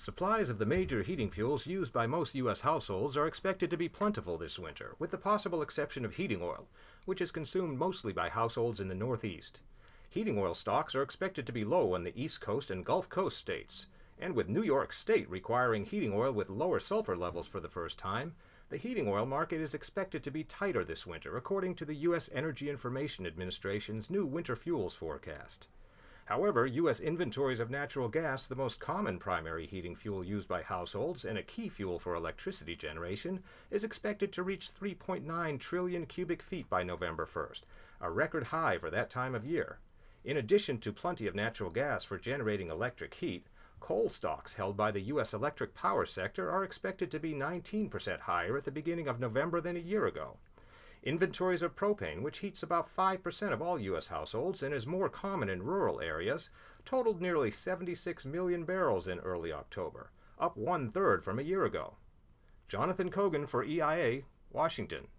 Supplies of the major heating fuels used by most U.S. households are expected to be plentiful this winter, with the possible exception of heating oil, which is consumed mostly by households in the Northeast. Heating oil stocks are expected to be low in the East Coast and Gulf Coast states, and with New York State requiring heating oil with lower sulfur levels for the first time, the heating oil market is expected to be tighter this winter, according to the U.S. Energy Information Administration's new winter fuels forecast. However, U.S. inventories of natural gas, the most common primary heating fuel used by households and a key fuel for electricity generation, is expected to reach 3.9 trillion cubic feet by November 1st, a record high for that time of year. In addition to plenty of natural gas for generating electric heat, coal stocks held by the U.S. electric power sector are expected to be 19% higher at the beginning of November than a year ago. Inventories of propane, which heats about 5% of all U.S. households and is more common in rural areas, totaled nearly 76 million barrels in early October, up one-third from a year ago. Jonathan Kogan for EIA, Washington.